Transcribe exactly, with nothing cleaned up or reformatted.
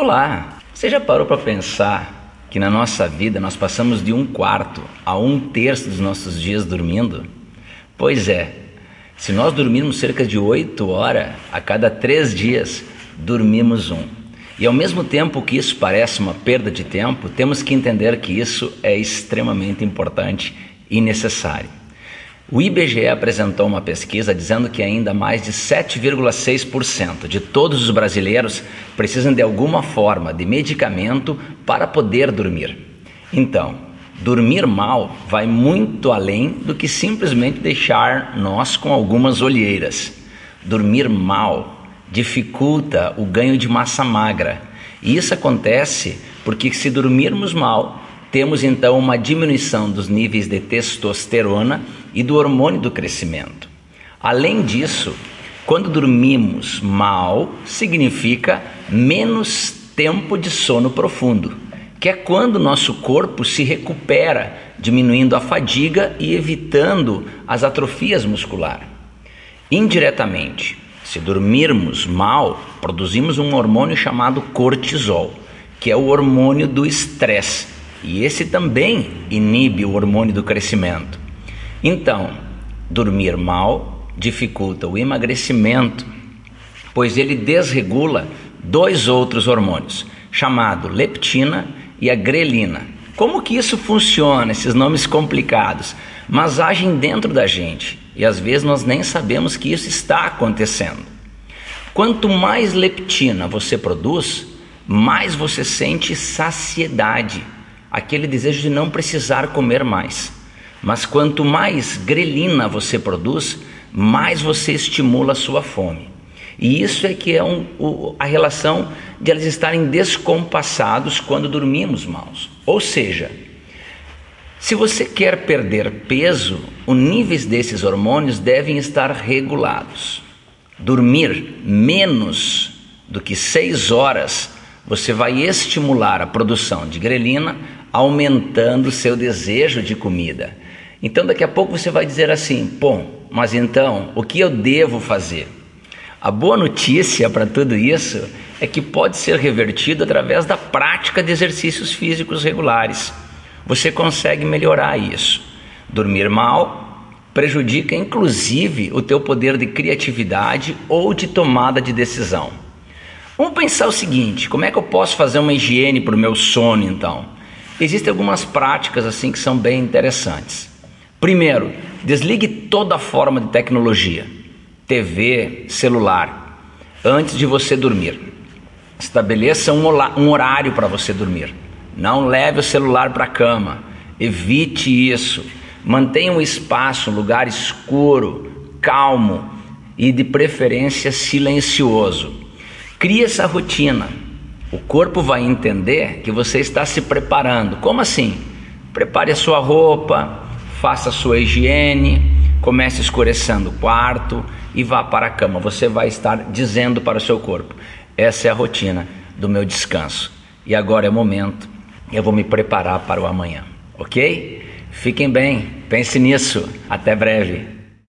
Olá, você já parou para pensar que na nossa vida nós passamos de um quarto a um terço dos nossos dias dormindo? Pois é, se nós dormirmos cerca de oito horas a cada três dias, dormimos um. E ao mesmo tempo que isso parece uma perda de tempo, temos que entender que isso é extremamente importante e necessário. O I B G E apresentou uma pesquisa dizendo que ainda mais de sete vírgula seis por cento de todos os brasileiros precisam de alguma forma de medicamento para poder dormir. Então, dormir mal vai muito além do que simplesmente deixar nós com algumas olheiras. Dormir mal dificulta o ganho de massa magra. E isso acontece porque se dormirmos mal, temos então uma diminuição dos níveis de testosterona e do hormônio do crescimento. Além disso, quando dormimos mal, significa menos tempo de sono profundo, que é quando nosso corpo se recupera, diminuindo a fadiga e evitando as atrofias musculares. Indiretamente, se dormirmos mal, produzimos um hormônio chamado cortisol, que é o hormônio do estresse. E esse também inibe o hormônio do crescimento. Então, dormir mal dificulta o emagrecimento, pois ele desregula dois outros hormônios, chamado leptina e a grelina. Como que isso funciona, esses nomes complicados? Mas agem dentro da gente e às vezes nós nem sabemos que isso está acontecendo. Quanto mais leptina você produz, mais você sente saciedade, aquele desejo de não precisar comer mais. Mas quanto mais grelina você produz, mais você estimula a sua fome. E isso é que é um, o, a relação de eles estarem descompassados quando dormimos mal. Ou seja, se você quer perder peso, os níveis desses hormônios devem estar regulados. Dormir menos do que seis horas, você vai estimular a produção de grelina, aumentando o seu desejo de comida. Então daqui a pouco você vai dizer assim, bom, mas então o que eu devo fazer? A boa notícia para tudo isso é que pode ser revertido através da prática de exercícios físicos regulares. Você consegue melhorar isso. Dormir mal prejudica inclusive o teu poder de criatividade ou de tomada de decisão. Vamos pensar o seguinte, como é que eu posso fazer uma higiene para o meu sono então? Existem algumas práticas assim que são bem interessantes. Primeiro, desligue toda forma de tecnologia, T V, celular, antes de você dormir. Estabeleça um horário para você dormir. Não leve o celular para a cama, evite isso. Mantenha um espaço, um lugar escuro, calmo e de preferência silencioso. Crie essa rotina. O corpo vai entender que você está se preparando. Como assim? Prepare a sua roupa, faça a sua higiene, comece escurecendo o quarto e vá para a cama. Você vai estar dizendo para o seu corpo, essa é a rotina do meu descanso. E agora é o momento, eu vou me preparar para o amanhã. Ok? Fiquem bem, pense nisso. Até breve.